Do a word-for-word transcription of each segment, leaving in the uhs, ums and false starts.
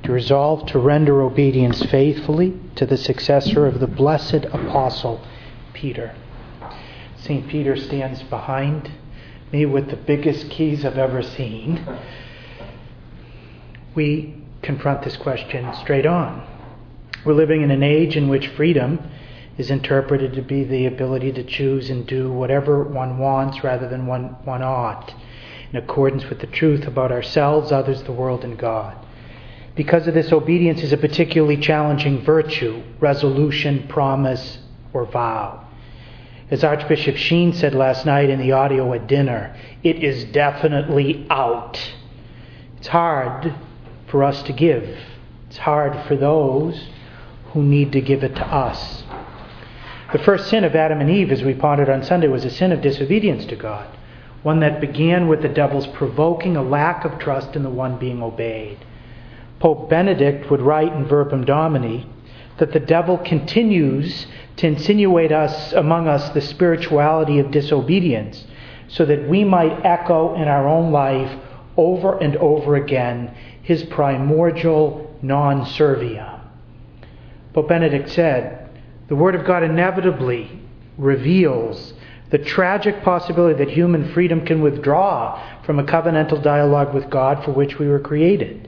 to resolve to render obedience faithfully to the successor of the blessed apostle Peter. Saint Peter stands behind me with the biggest keys I've ever seen. We confront this question straight on. We're living in an age in which freedom is interpreted to be the ability to choose and do whatever one wants rather than one, one ought, in accordance with the truth about ourselves, others, the world, and God. Because of this, obedience is a particularly challenging virtue, resolution, promise, or vow. As Archbishop Sheen said last night in the audio at dinner, it is definitely out. It's hard for us to give. It's hard for those who need to give it to us. The first sin of Adam and Eve, as we pondered on Sunday, was a sin of disobedience to God, one that began with the devil's provoking a lack of trust in the one being obeyed. Pope Benedict would write in Verbum Domini that the devil continues to insinuate us among us the spirituality of disobedience, so that we might echo in our own life over and over again his primordial non serviam. Pope Benedict said, the Word of God inevitably reveals the tragic possibility that human freedom can withdraw from a covenantal dialogue with God for which we were created.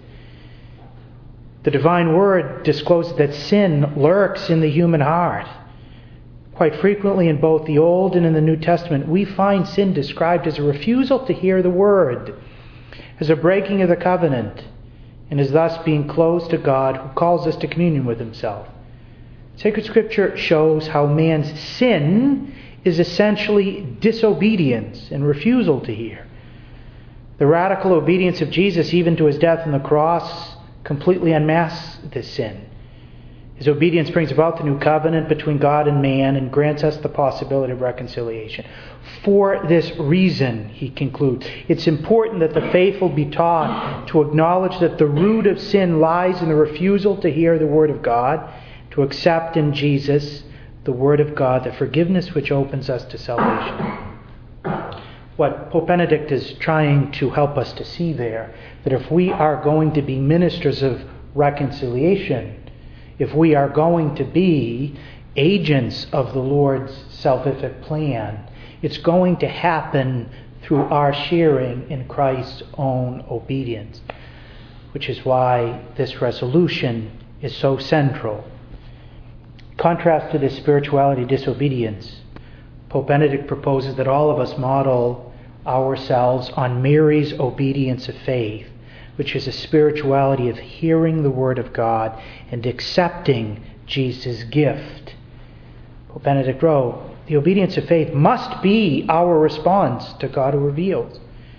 The divine Word discloses that sin lurks in the human heart. Quite frequently in both the Old and in the New Testament, we find sin described as a refusal to hear the Word, as a breaking of the covenant, and as thus being closed to God, who calls us to communion with Himself. Sacred Scripture shows how man's sin is essentially disobedience and refusal to hear. The radical obedience of Jesus, even to His death on the cross, completely unmasks this sin. His obedience brings about the new covenant between God and man and grants us the possibility of reconciliation. For this reason, he concludes, it's important that the faithful be taught to acknowledge that the root of sin lies in the refusal to hear the Word of God, to accept in Jesus the Word of God, the forgiveness which opens us to salvation. What Pope Benedict is trying to help us to see there, that if we are going to be ministers of reconciliation, if we are going to be agents of the Lord's salvific plan, it's going to happen through our sharing in Christ's own obedience, which is why this resolution is so central. In contrast to this spirituality disobedience, Pope Benedict proposes that all of us model ourselves on Mary's obedience of faith, which is a spirituality of hearing the Word of God and accepting Jesus' gift. Pope Benedict wrote, the obedience of faith must be our response to God who reveals.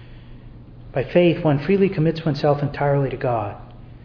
By faith, one freely commits oneself entirely to God.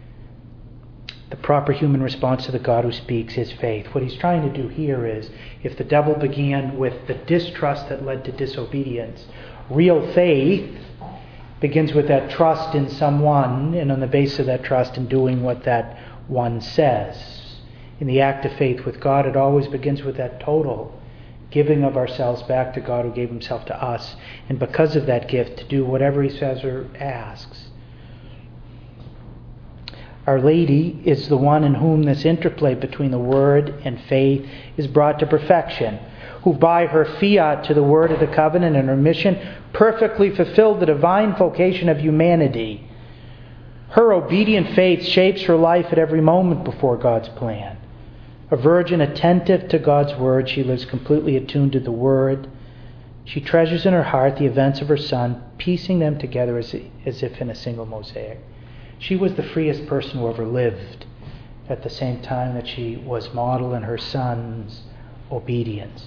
The proper human response to the God who speaks is faith. What he's trying to do here is, if the devil began with the distrust that led to disobedience, real faith begins with that trust in someone, and on the basis of that trust in doing what that one says. In the act of faith with God, it always begins with that total giving of ourselves back to God who gave Himself to us, and because of that gift, to do whatever He says or asks. Our Lady is the one in whom this interplay between the Word and faith is brought to perfection, who by her fiat to the Word of the covenant and her mission perfectly fulfilled the divine vocation of humanity. Her obedient faith shapes her life at every moment before God's plan. A virgin attentive to God's Word, she lives completely attuned to the Word. She treasures in her heart the events of her Son, piecing them together as, as if in a single mosaic. She was the freest person who ever lived, at the same time that she was model in her Son's obedience.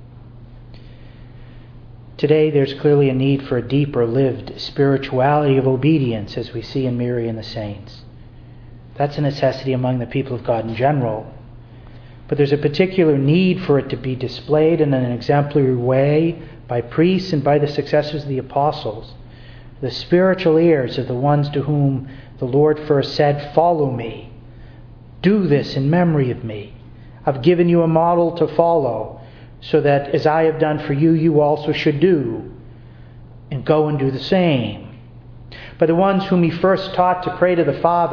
Today, there's clearly a need for a deeper lived spirituality of obedience, as we see in Mary and the saints. That's a necessity among the people of God in general. But there's a particular need for it to be displayed in an exemplary way by priests and by the successors of the apostles, the spiritual ears of the ones to whom the Lord first said, "Follow me. Do this in memory of me. I've given you a model to follow, so that as I have done for you, you also should do. And go and do the same." By the ones whom He first taught to pray to the Father,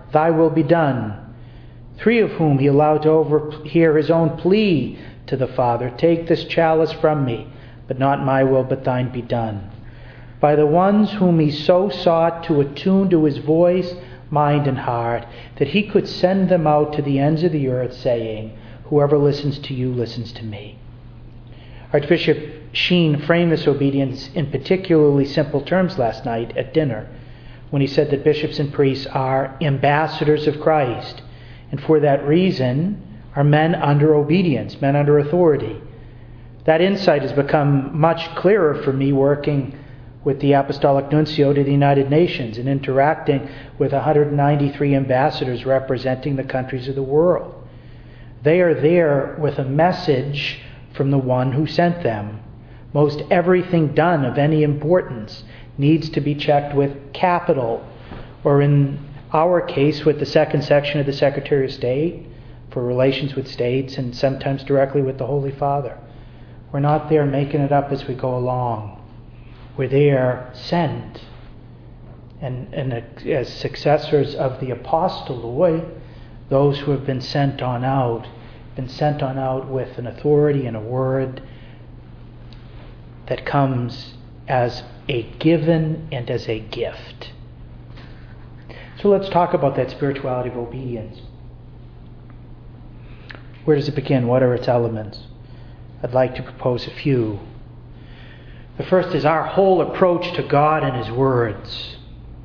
thy will be done. Three of whom he allowed to overhear his own plea to the Father, take this chalice from me, but not my will, but thine be done. By the ones whom he so sought to attune to his voice, mind, and heart, that he could send them out to the ends of the earth, saying, whoever listens to you listens to me. Archbishop Sheen framed this obedience in particularly simple terms last night at dinner, when he said that bishops and priests are ambassadors of Christ, and for that reason are men under obedience, men under authority. That insight has become much clearer for me working with the Apostolic Nuncio to the United Nations and interacting with one hundred ninety-three ambassadors representing the countries of the world. They are there with a message from the one who sent them. Most everything done of any importance needs to be checked with capital, or in our case with the second section of the Secretary of State for relations with states, and sometimes directly with the Holy Father. We're not there making it up as we go along. We're there sent. And, and as successors of the apostoloi, those who have been sent on out, been sent on out with an authority and a word that comes as a given and as a gift. So let's talk about that spirituality of obedience. Where does it begin? What are its elements? I'd like to propose a few. The first is our whole approach to God and His words.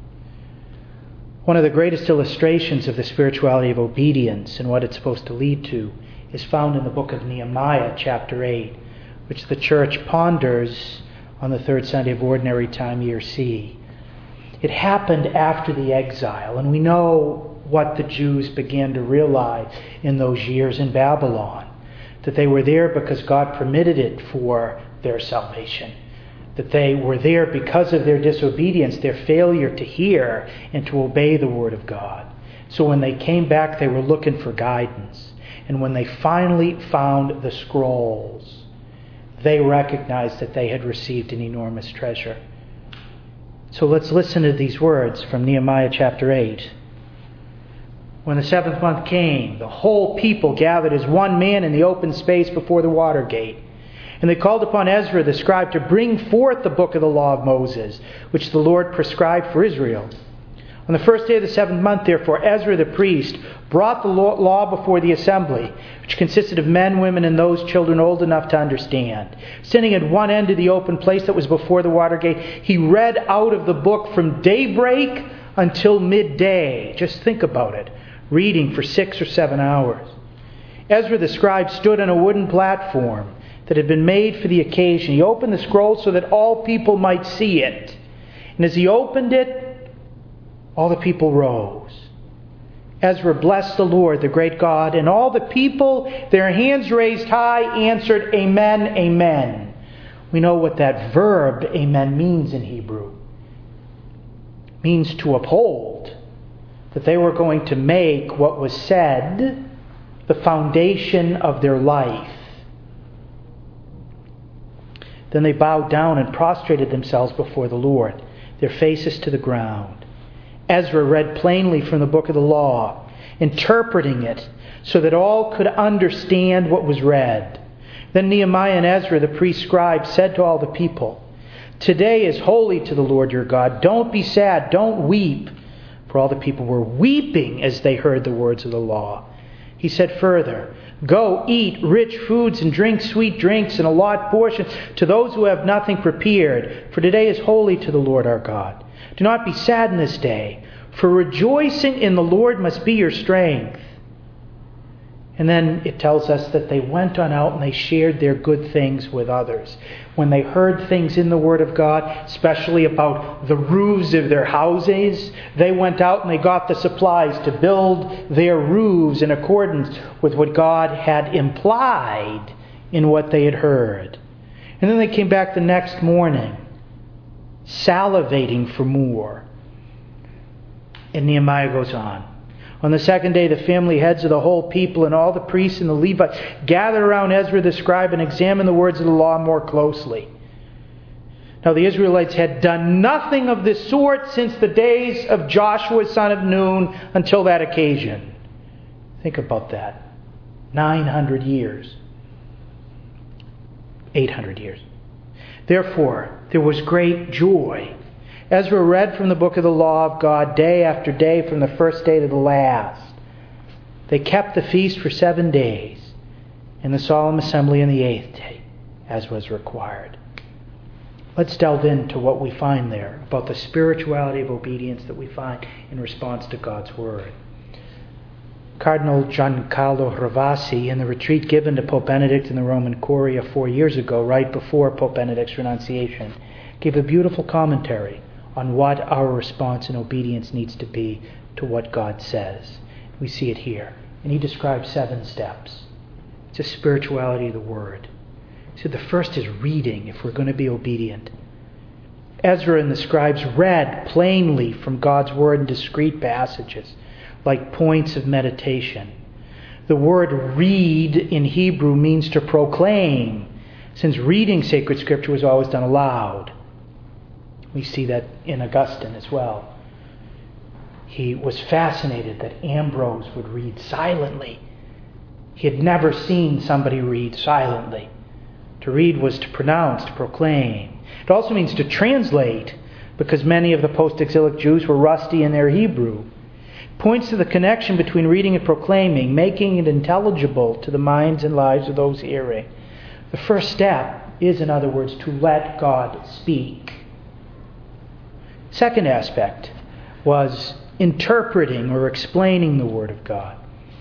One of the greatest illustrations of the spirituality of obedience and what it's supposed to lead to is found in the book of Nehemiah, chapter eight, which the church ponders on the third Sunday of Ordinary Time, Year C. It happened after the exile, and we know what the Jews began to realize in those years in Babylon, that they were there because God permitted it for their salvation, that they were there because of their disobedience, their failure to hear and to obey the Word of God. So when they came back, they were looking for guidance. And when they finally found the scrolls, they recognized that they had received an enormous treasure. So let's listen to these words from Nehemiah chapter eight. When the seventh month came, the whole people gathered as one man in the open space before the water gate. And they called upon Ezra the scribe to bring forth the book of the law of Moses, which the Lord prescribed for Israel. On the first day of the seventh month, therefore, Ezra the priest brought the law before the assembly, which consisted of men, women, and those children old enough to understand. Standing at one end of the open place that was before the water gate, he read out of the book from daybreak until midday. Just think about it. Reading for six or seven hours. Ezra the scribe stood on a wooden platform that had been made for the occasion. He opened the scroll so that all people might see it. And as he opened it, all the people rose. Ezra blessed the Lord, the great God, and all the people, their hands raised high, answered, Amen, Amen. We know what that verb, amen, means in Hebrew. It means to uphold. That they were going to make what was said the foundation of their life. Then they bowed down and prostrated themselves before the Lord, their faces to the ground. Ezra read plainly from the book of the law, interpreting it so that all could understand what was read. Then Nehemiah and Ezra, the priest scribe, said to all the people, Today is holy to the Lord your God. Don't be sad, don't weep. For all the people were weeping as they heard the words of the law. He said further, Go eat rich foods and drink sweet drinks and allot portions to those who have nothing prepared. For today is holy to the Lord our God. Do not be sad in this day, for rejoicing in the Lord must be your strength. And then it tells us that they went on out and they shared their good things with others. When they heard things in the Word of God, especially about the roofs of their houses, they went out and they got the supplies to build their roofs in accordance with what God had implied in what they had heard. And then they came back the next morning, salivating for more. And Nehemiah goes on. On the second day, the family heads of the whole people and all the priests and the Levites gathered around Ezra the scribe and examined the words of the law more closely. Now the Israelites had done nothing of this sort since the days of Joshua son of Nun until that occasion. Think about that. nine hundred years. eight hundred years. Therefore, there was great joy. Ezra read from the book of the law of God day after day from the first day to the last. They kept the feast for seven days and the solemn assembly on the eighth day, as was required. Let's delve into what we find there about the spirituality of obedience that we find in response to God's Word. Cardinal Giancarlo Ravasi, in the retreat given to Pope Benedict in the Roman Curia four years ago, right before Pope Benedict's renunciation, gave a beautiful commentary on what our response in obedience needs to be to what God says. We see it here. And he describes seven steps. It's a spirituality of the Word. So the first is reading, if we're going to be obedient. Ezra and the scribes read plainly from God's Word in discrete passages, like points of meditation. The word read in Hebrew means to proclaim, since reading sacred scripture was always done aloud. We see that in Augustine as well. He was fascinated that Ambrose would read silently. He had never seen somebody read silently. To read was to pronounce, to proclaim. It also means to translate, because many of the post-exilic Jews were rusty in their Hebrew. It points to the connection between reading and proclaiming, making it intelligible to the minds and lives of those hearing. The first step is, in other words, to let God speak. Second aspect was interpreting or explaining the Word of God.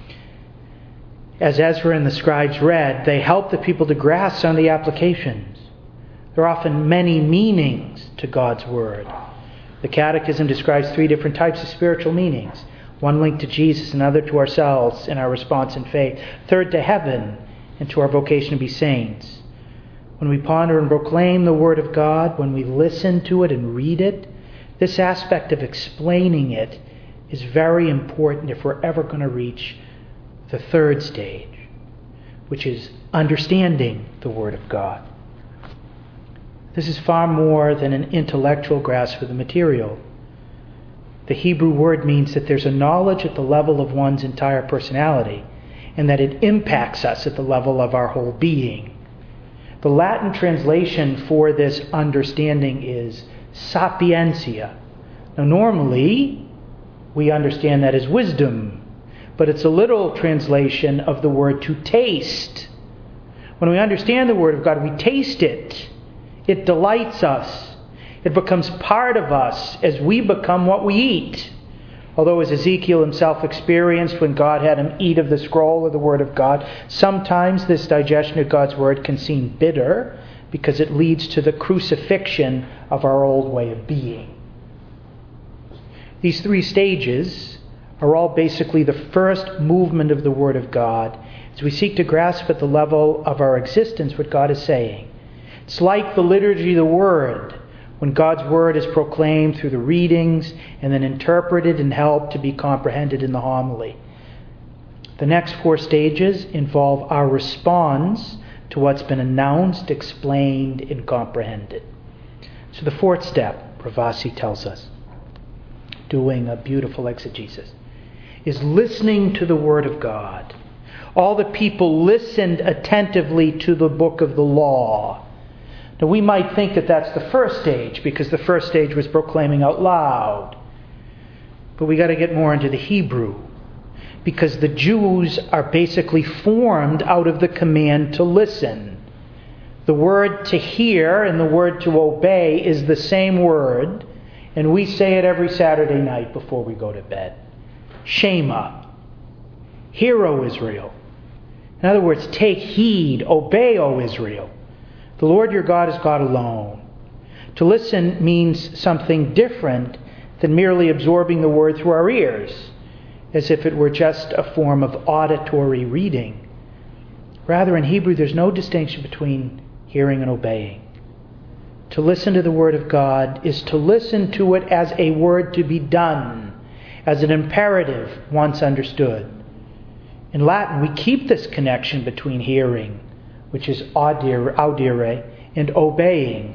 As Ezra and the scribes read, they helped the people to grasp some of the applications. There are often many meanings to God's Word. The Catechism describes three different types of spiritual meanings. One linked to Jesus, another to ourselves in our response in faith. Third to heaven and to our vocation to be saints. When we ponder and proclaim the Word of God, when we listen to it and read it, this aspect of explaining it is very important if we're ever going to reach the third stage, which is understanding the Word of God. This is far more than an intellectual grasp of the material. The Hebrew word means that there's a knowledge at the level of one's entire personality, and that it impacts us at the level of our whole being. The Latin translation for this understanding is sapientia. Now normally, we understand that as wisdom, but it's a literal translation of the word to taste. When we understand the Word of God, we taste it. It delights us. It becomes part of us as we become what we eat. Although as Ezekiel himself experienced when God had him eat of the scroll of the Word of God, sometimes this digestion of God's Word can seem bitter because it leads to the crucifixion of our old way of being. These three stages are all basically the first movement of the Word of God as we seek to grasp at the level of our existence what God is saying. It's like the liturgy of the Word, when God's Word is proclaimed through the readings and then interpreted and helped to be comprehended in the homily. The next four stages involve our response to what's been announced, explained, and comprehended. So the fourth step, Ravasi tells us, doing a beautiful exegesis, is listening to the Word of God. All the people listened attentively to the book of the law. Now we might think that that's the first stage, because the first stage was proclaiming out loud. But we got to get more into the Hebrew, because the Jews are basically formed out of the command to listen. The word to hear and the word to obey is the same word, and we say it every Saturday night before we go to bed. Shema. Hear, O Israel. In other words, take heed, obey, O Israel. The Lord your God is God alone. To listen means something different than merely absorbing the word through our ears, as if it were just a form of auditory reading. Rather, in Hebrew, there's no distinction between hearing and obeying. To listen to the Word of God is to listen to it as a word to be done, as an imperative once understood. In Latin, we keep this connection between hearing, which is audire, audire, and obeying,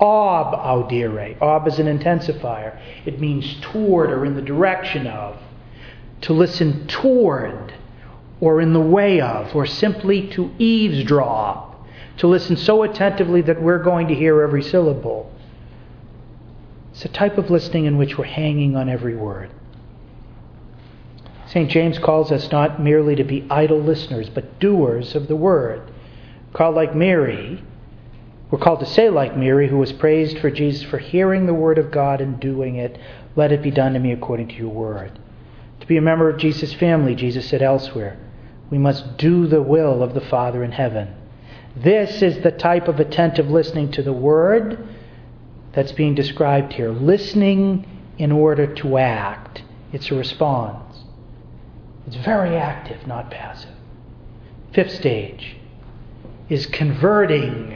ob audire. Ob is an intensifier. It means toward or in the direction of. To listen toward or in the way of, or simply to eavesdrop. To listen so attentively that we're going to hear every syllable. It's a type of listening in which we're hanging on every word. Saint James calls us not merely to be idle listeners, but doers of the word. Called like Mary, we're called to say like Mary, who was praised for Jesus for hearing the word of God and doing it. Let it be done to me according to your word. To be a member of Jesus' family, Jesus said elsewhere, we must do the will of the Father in heaven. This is the type of attentive listening to the word that's being described here. Listening in order to act. It's a response. It's very active, not passive. Fifth stage is converting.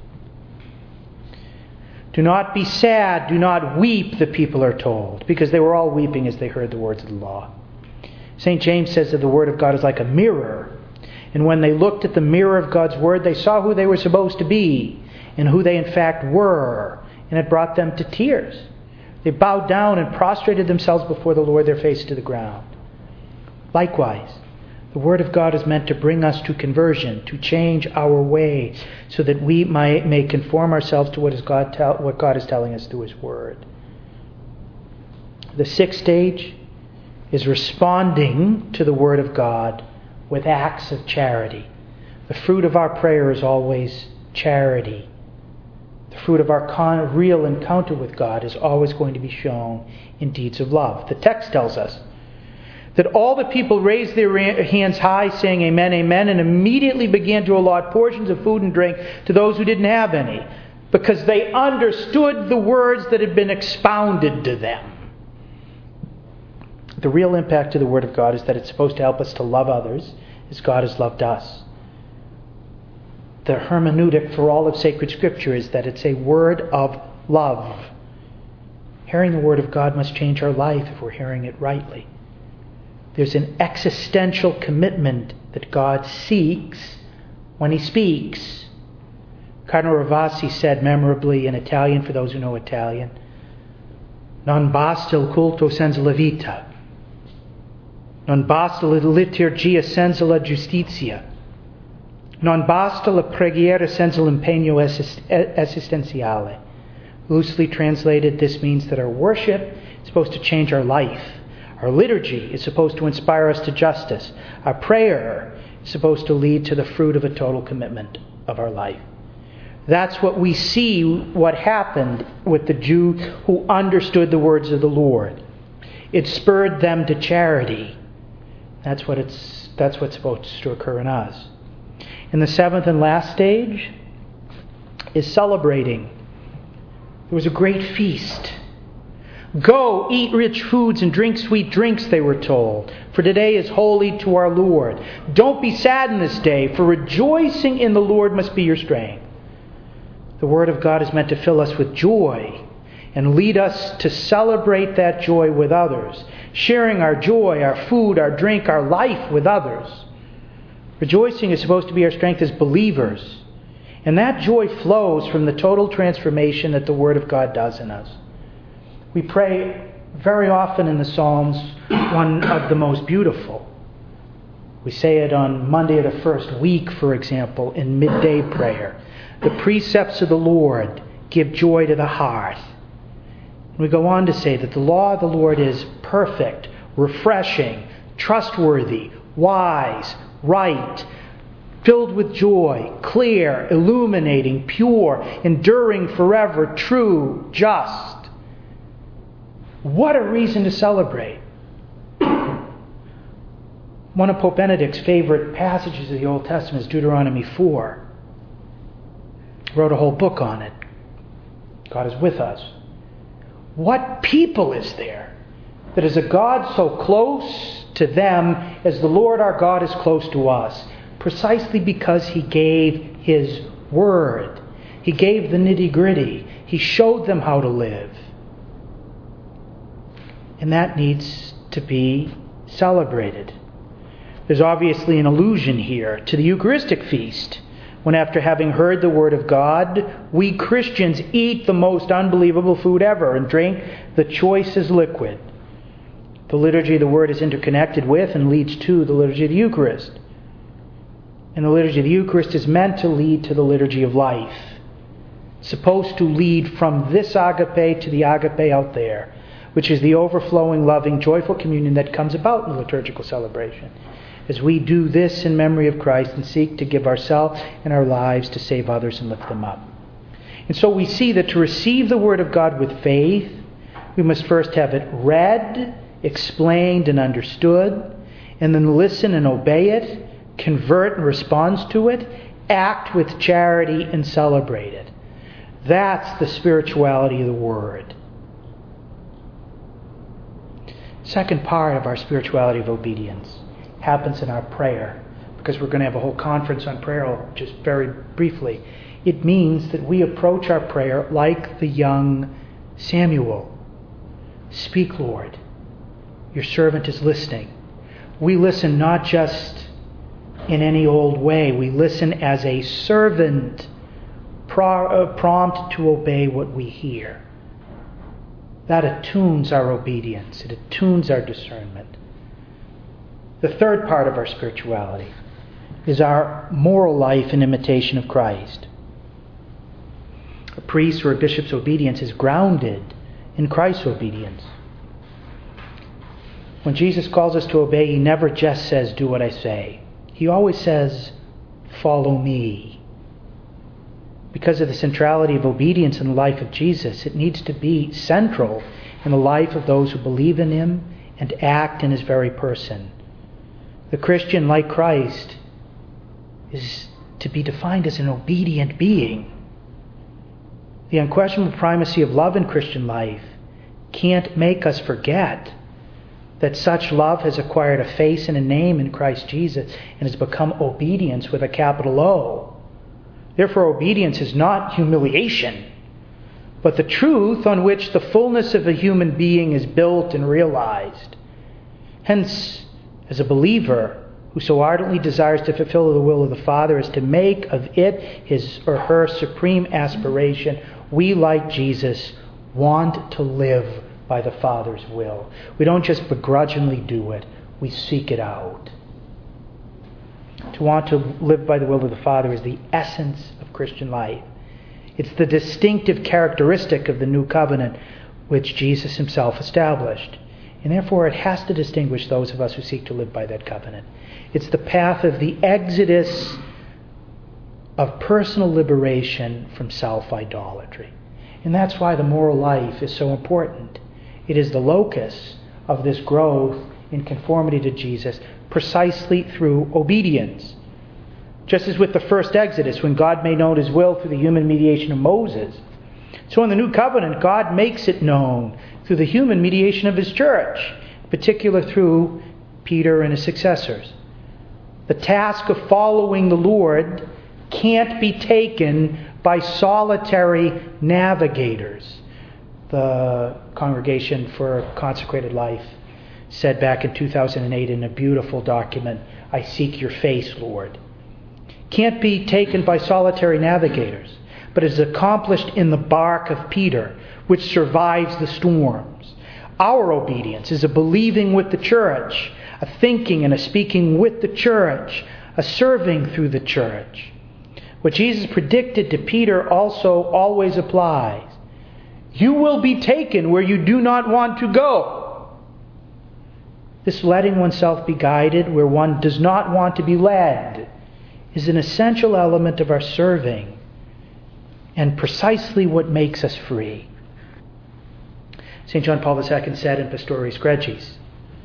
Do not be sad, do not weep, the people are told, because they were all weeping as they heard the words of the law. Saint James says that the word of God is like a mirror. And when they looked at the mirror of God's word, they saw who they were supposed to be and who they in fact were. And it brought them to tears. They bowed down and prostrated themselves before the Lord, their face to the ground. Likewise, the Word of God is meant to bring us to conversion, to change our ways, so that we may, may conform ourselves to what, is God tell, what God is telling us through His Word. The sixth stage is responding to the Word of God with acts of charity. The fruit of our prayer is always charity. The fruit of our con- real encounter with God is always going to be shown in deeds of love. The text tells us that all the people raised their hands high, saying amen, amen, and immediately began to allot portions of food and drink to those who didn't have any, because they understood the words that had been expounded to them. The real impact of the Word of God is that it's supposed to help us to love others as God has loved us. The hermeneutic for all of sacred Scripture is that it's a word of love. Hearing the Word of God must change our life if we're hearing it rightly. There's an existential commitment that God seeks when He speaks. Cardinal Ravasi said memorably in Italian, for those who know Italian, non basta il culto senza la vita. Non basta la liturgia senza la giustizia. Non basta la preghiera senza l'impegno esistenziale. Loosely translated, this means that our worship is supposed to change our life. Our liturgy is supposed to inspire us to justice. Our prayer is supposed to lead to the fruit of a total commitment of our life. That's what we see what happened with the Jew who understood the words of the Lord. It spurred them to charity. That's what it's that's what's supposed to occur in us. And the seventh and last stage is celebrating. There was a great feast. Go, eat rich foods and drink sweet drinks, they were told, for today is holy to our Lord. Don't be sad in this day, for rejoicing in the Lord must be your strength. The Word of God is meant to fill us with joy and lead us to celebrate that joy with others, sharing our joy, our food, our drink, our life with others. Rejoicing is supposed to be our strength as believers, and that joy flows from the total transformation that the Word of God does in us. We pray very often in the Psalms, one of the most beautiful. We say it on Monday of the first week, for example, in midday prayer. The precepts of the Lord give joy to the heart. We go on to say that the law of the Lord is perfect, refreshing, trustworthy, wise, right, filled with joy, clear, illuminating, pure, enduring forever, true, just. What a reason to celebrate. One of Pope Benedict's favorite passages of the Old Testament is Deuteronomy four. He wrote a whole book on it. God is with us. What people is there that is a God so close to them as the Lord our God is close to us? Precisely because He gave His Word. He gave the nitty-gritty. He showed them how to live. And that needs to be celebrated. There's obviously an allusion here to the Eucharistic feast, when after having heard the Word of God, we Christians eat the most unbelievable food ever and drink the choicest liquid. The liturgy of the Word is interconnected with and leads to the liturgy of the Eucharist. And the liturgy of the Eucharist is meant to lead to the liturgy of life. Supposed to lead from this agape to the agape out there, which is the overflowing, loving, joyful communion that comes about in the liturgical celebration, as we do this in memory of Christ and seek to give ourselves and our lives to save others and lift them up. And so we see that to receive the Word of God with faith, we must first have it read, explained, and understood, and then listen and obey it, convert and respond to it, act with charity and celebrate it. That's the spirituality of the Word. Second part of our spirituality of obedience happens in our prayer, because we're going to have a whole conference on prayer just very briefly. It means that we approach our prayer like the young Samuel. Speak, Lord. Your servant is listening. We listen not just in any old way. We listen as a servant, prompt to obey what we hear. That attunes our obedience. It attunes our discernment. The third part of our spirituality is our moral life in imitation of Christ. A priest or a bishop's obedience is grounded in Christ's obedience. When Jesus calls us to obey, he never just says, do what I say. He always says, follow me. Because of the centrality of obedience in the life of Jesus, it needs to be central in the life of those who believe in him and act in his very person. The Christian, like Christ, is to be defined as an obedient being. The unquestionable primacy of love in Christian life can't make us forget that such love has acquired a face and a name in Christ Jesus and has become obedience with a capital O. Therefore, obedience is not humiliation, but the truth on which the fullness of a human being is built and realized. Hence, as a believer who so ardently desires to fulfill the will of the Father as to make of it his or her supreme aspiration, we, like Jesus, want to live by the Father's will. We don't just begrudgingly do it, we seek it out. To want to live by the will of the Father is the essence of Christian life. It's the distinctive characteristic of the new covenant which Jesus himself established. And therefore it has to distinguish those of us who seek to live by that covenant. It's the path of the exodus of personal liberation from self-idolatry. And that's why the moral life is so important. It is the locus of this growth in conformity to Jesus precisely through obedience. Just as with the first Exodus, when God made known his will through the human mediation of Moses, so in the new covenant, God makes it known through the human mediation of his church, in particular through Peter and his successors. The task of following the Lord can't be taken by solitary navigators. The Congregation for Consecrated Life said back in two thousand eight in a beautiful document, I seek your face, Lord. Can't be taken by solitary navigators, but is accomplished in the bark of Peter, which survives the storms. Our obedience is a believing with the church, a thinking and a speaking with the church, a serving through the church. What Jesus predicted to Peter also always applies. You will be taken where you do not want to go. This letting oneself be guided where one does not want to be led is an essential element of our serving and precisely what makes us free. Saint John Paul the Second said in Pastoris Gregis,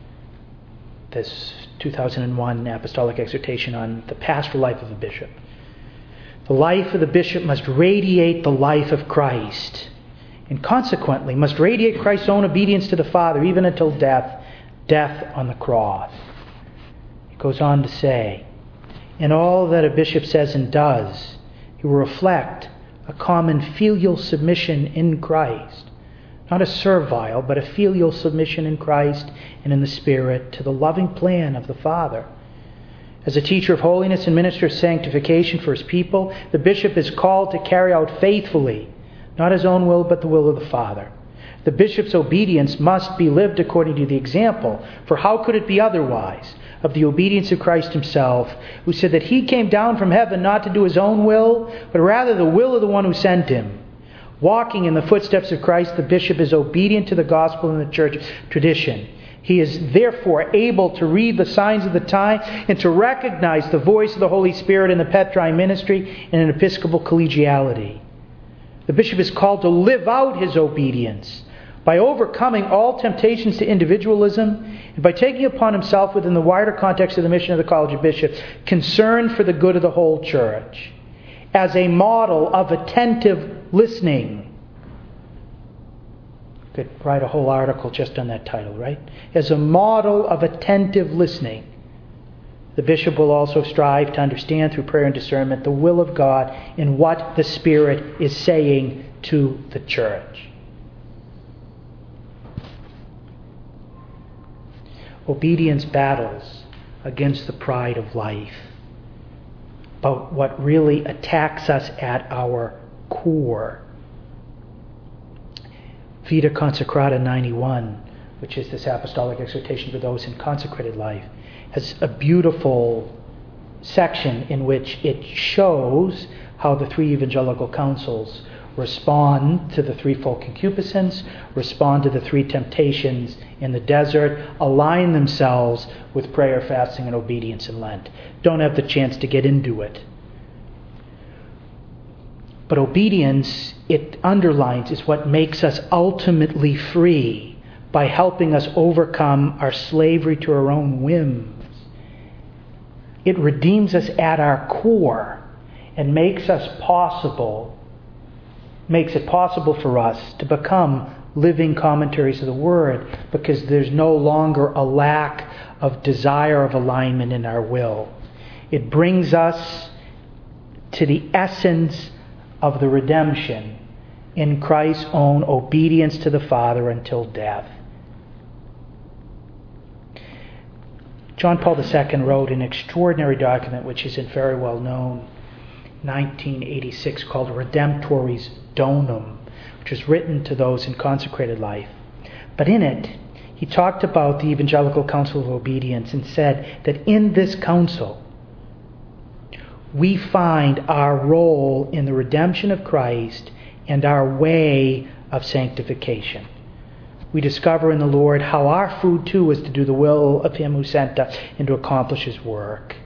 this two thousand one apostolic exhortation on the pastoral life of a bishop, the life of the bishop must radiate the life of Christ, and consequently must radiate Christ's own obedience to the Father, even until death, death on the cross. It goes on to say, in all that a bishop says and does, he will reflect a common filial submission in Christ. Not a servile, but a filial submission in Christ and in the Spirit to the loving plan of the Father. As a teacher of holiness and minister of sanctification for his people, the bishop is called to carry out faithfully, not his own will, but the will of the Father. The bishop's obedience must be lived according to the example, for how could it be otherwise, of the obedience of Christ himself, who said that he came down from heaven not to do his own will, but rather the will of the one who sent him. Walking in the footsteps of Christ, the bishop is obedient to the gospel and the church tradition. He is therefore able to read the signs of the time and to recognize the voice of the Holy Spirit in the Petrine ministry and in episcopal collegiality. The bishop is called to live out his obedience by overcoming all temptations to individualism and by taking upon himself, within the wider context of the mission of the College of Bishops, concern for the good of the whole church as a model of attentive listening. Could write a whole article just on that title, right? As a model of attentive listening. The bishop will also strive to understand through prayer and discernment the will of God in what the Spirit is saying to the church. Obedience battles against the pride of life, but what really attacks us at our core. Vita Consecrata ninety-one, which is this apostolic exhortation for those in consecrated life, has a beautiful section in which it shows how the three evangelical councils respond to the threefold concupiscence, respond to the three temptations in the desert, align themselves with prayer, fasting, and obedience in Lent. Don't have the chance to get into it. But obedience, it underlines, is what makes us ultimately free by helping us overcome our slavery to our own whims. It redeems us at our core and makes us possible, makes it possible for us to become living commentaries of the Word, because there's no longer a lack of desire of alignment in our will. It brings us to the essence of the redemption in Christ's own obedience to the Father until death. John Paul the Second wrote an extraordinary document which isn't very well known, nineteen eighty-six, called Redemptoris Donum, which was written to those in consecrated life. But in it, he talked about the Evangelical Council of Obedience and said that in this council, we find our role in the redemption of Christ and our way of sanctification. We discover in the Lord how our food too is to do the will of Him who sent us and to accomplish His work.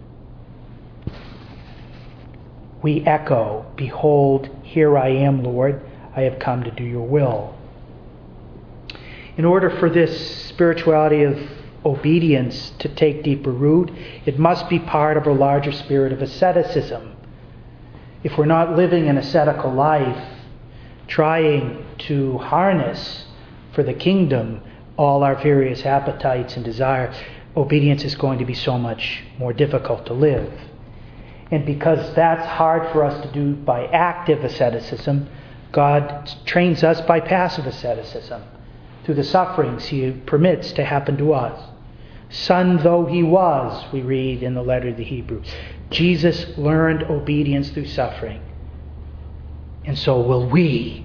We echo, "Behold, here I am, Lord, I have come to do your will." In order for this spirituality of obedience to take deeper root, it must be part of a larger spirit of asceticism. If we're not living an ascetical life, trying to harness for the kingdom all our various appetites and desires, obedience is going to be so much more difficult to live. And because that's hard for us to do by active asceticism, God trains us by passive asceticism through the sufferings He permits to happen to us. Son though He was, we read in the letter to the Hebrews, Jesus learned obedience through suffering. And so will we.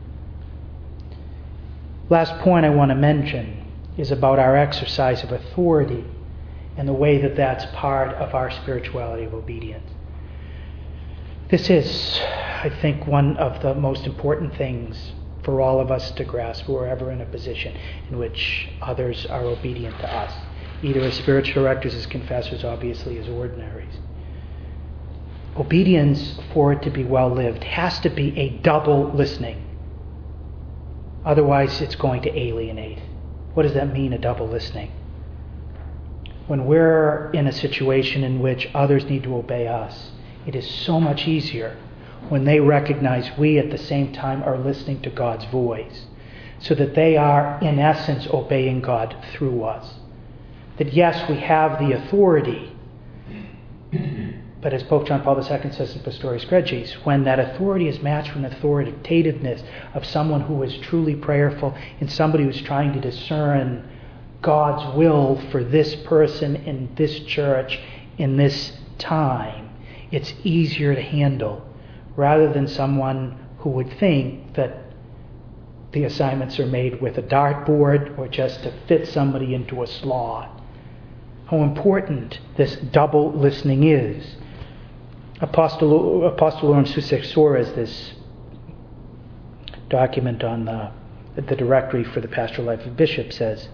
Last point I want to mention is about our exercise of authority and the way that that's part of our spirituality of obedience. This is, I think, one of the most important things for all of us to grasp who are ever in a position in which others are obedient to us, either as spiritual directors, as confessors, obviously as ordinaries. Obedience, for it to be well lived, has to be a double listening. Otherwise, it's going to alienate. What does that mean, a double listening? When we're in a situation in which others need to obey us, it is so much easier when they recognize we at the same time are listening to God's voice, so that they are, in essence, obeying God through us. That yes, we have the authority, but as Pope John Paul the Second says in Pastoris Gregis, when that authority is matched with an authoritativeness of someone who is truly prayerful and somebody who's trying to discern God's will for this person in this church in this time, it's easier to handle, rather than someone who would think that the assignments are made with a dartboard or just to fit somebody into a slot. How important this double listening is. Apostol- Apostolorum Successoris, this document on the, the directory for the pastoral life of bishops, says,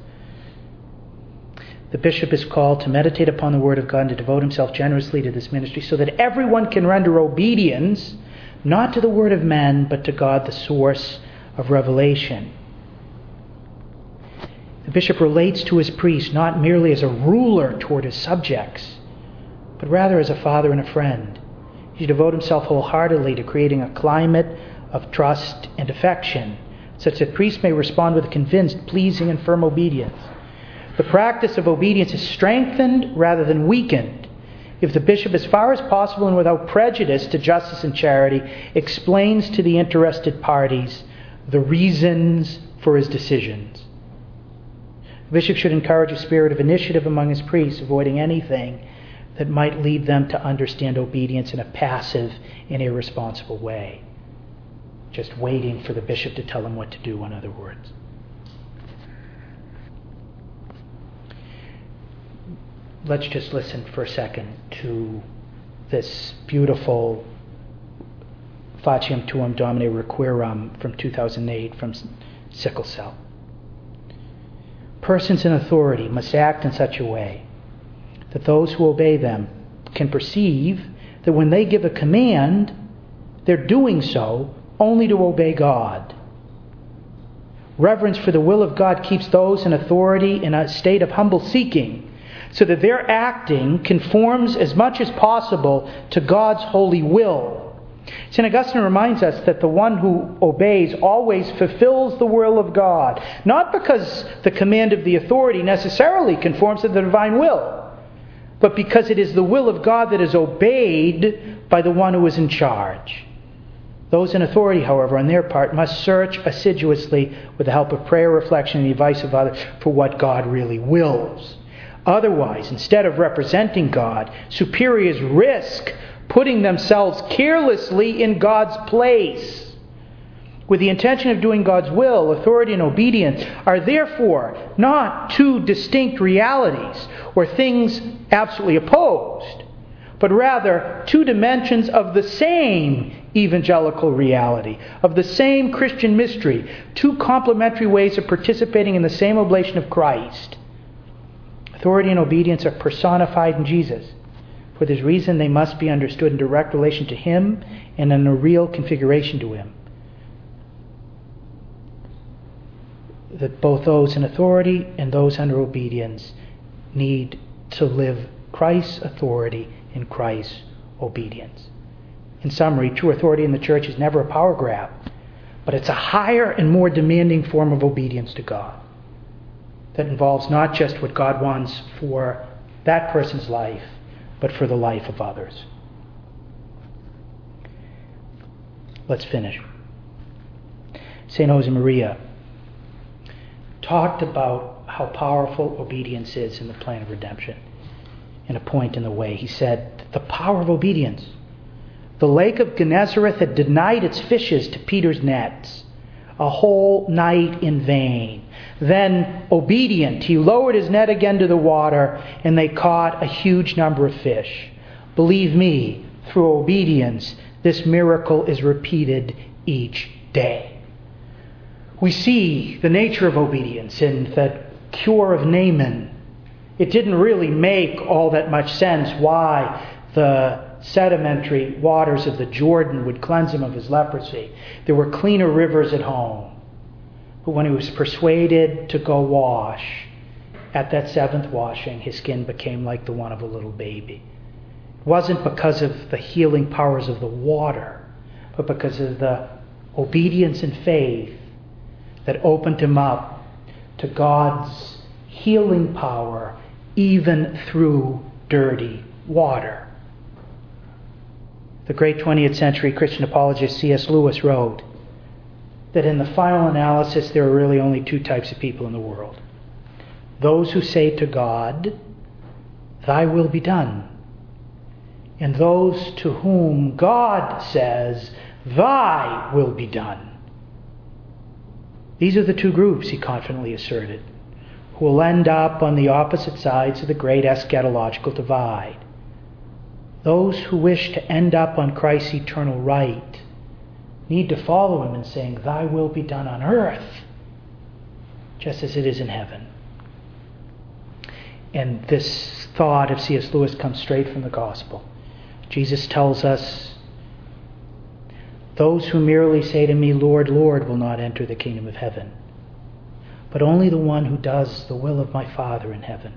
the bishop is called to meditate upon the Word of God and to devote himself generously to this ministry so that everyone can render obedience not to the word of men, but to God, the source of revelation. The bishop relates to his priest not merely as a ruler toward his subjects, but rather as a father and a friend. He should devote himself wholeheartedly to creating a climate of trust and affection, such that priests may respond with a convinced, pleasing, and firm obedience. The practice of obedience is strengthened rather than weakened if the bishop, as far as possible and without prejudice to justice and charity, explains to the interested parties the reasons for his decisions. The bishop should encourage a spirit of initiative among his priests, avoiding anything that might lead them to understand obedience in a passive and irresponsible way. Just waiting for the bishop to tell him what to do, in other words. Let's just listen for a second to this beautiful Faciem Tuum Domine Requiram from two thousand eight from Sickle Cell. Persons in authority must act in such a way that those who obey them can perceive that when they give a command, they're doing so only to obey God. Reverence for the will of God keeps those in authority in a state of humble seeking, so that their acting conforms as much as possible to God's holy will. Saint Augustine reminds us that the one who obeys always fulfills the will of God, not because the command of the authority necessarily conforms to the divine will, but because it is the will of God that is obeyed by the one who is in charge. Those in authority, however, on their part, must search assiduously with the help of prayer, reflection, and the advice of others for what God really wills. Otherwise, instead of representing God, superiors risk putting themselves carelessly in God's place. With the intention of doing God's will, authority and obedience are therefore not two distinct realities or things absolutely opposed, but rather two dimensions of the same evangelical reality, of the same Christian mystery, two complementary ways of participating in the same oblation of Christ. Authority and obedience are personified in Jesus. For this reason, they must be understood in direct relation to Him and in a real configuration to Him. That both those in authority and those under obedience need to live Christ's authority and Christ's obedience. In summary, true authority in the church is never a power grab, but it's a higher and more demanding form of obedience to God that involves not just what God wants for that person's life, but for the life of others. Let's finish. Saint Josemaria talked about how powerful obedience is in the plan of redemption in a point in the way. He said, the power of obedience. The lake of Gennesareth had denied its fishes to Peter's nets a whole night in vain. Then, obedient, he lowered his net again to the water, and they caught a huge number of fish. Believe me, through obedience, this miracle is repeated each day. We see the nature of obedience in the cure of Naaman. It didn't really make all that much sense why the sedimentary waters of the Jordan would cleanse him of his leprosy. There were cleaner rivers at home. But when he was persuaded to go wash, at that seventh washing, his skin became like the one of a little baby. It wasn't because of the healing powers of the water, but because of the obedience and faith that opened him up to God's healing power, even through dirty water. The great twentieth century Christian apologist C S Lewis wrote that in the final analysis there are really only two types of people in the world. Those who say to God, "Thy will be done," and those to whom God says, "Thy will be done." These are the two groups, he confidently asserted, who will end up on the opposite sides of the great eschatological divide. Those who wish to end up on Christ's eternal right need to follow him in saying, "Thy will be done on earth, just as it is in heaven." And this thought of C S Lewis comes straight from the gospel. Jesus tells us, "Those who merely say to me, 'Lord, Lord,' will not enter the kingdom of heaven, but only the one who does the will of my Father in heaven."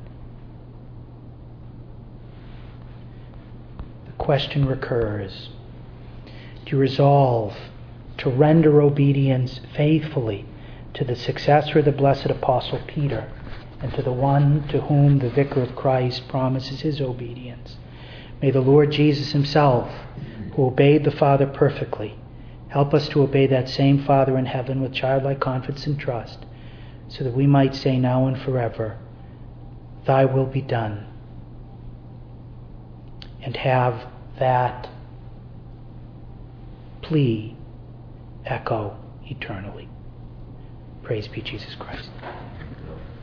The question recurs: do you resolve to render obedience faithfully to the successor of the blessed Apostle Peter, and to the one to whom the Vicar of Christ promises his obedience? May the Lord Jesus himself, who obeyed the Father perfectly, help us to obey that same Father in heaven with childlike confidence and trust, so that we might say now and forever, "Thy will be done," and have that plea echo eternally. Praise be Jesus Christ.